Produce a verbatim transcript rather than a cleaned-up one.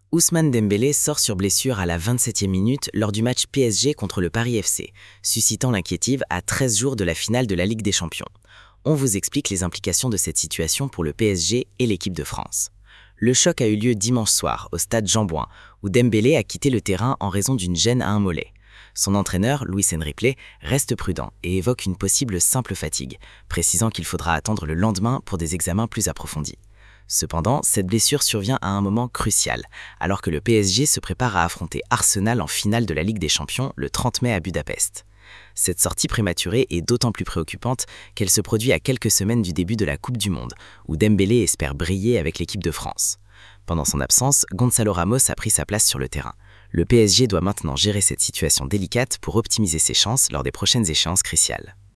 Ousmane Dembélé sort sur blessure à la vingt-septième minute lors du match P S G contre le Paris F C, suscitant l'inquiétude à treize jours de la finale de la Ligue des Champions. On vous explique les implications de cette situation pour le P S G et l'équipe de France. Le choc a eu lieu dimanche soir au stade Jean-Bouin, où Dembélé a quitté le terrain en raison d'une gêne à un mollet. Son entraîneur, Luis Enrique, reste prudent et évoque une possible simple fatigue, précisant qu'il faudra attendre le lendemain pour des examens plus approfondis. Cependant, cette blessure survient à un moment crucial, alors que le P S G se prépare à affronter Arsenal en finale de la Ligue des Champions le trente mai à Budapest. Cette sortie prématurée est d'autant plus préoccupante qu'elle se produit à quelques semaines du début de la Coupe du Monde, où Dembélé espère briller avec l'équipe de France. Pendant son absence, Gonzalo Ramos a pris sa place sur le terrain. Le P S G doit maintenant gérer cette situation délicate pour optimiser ses chances lors des prochaines échéances cruciales.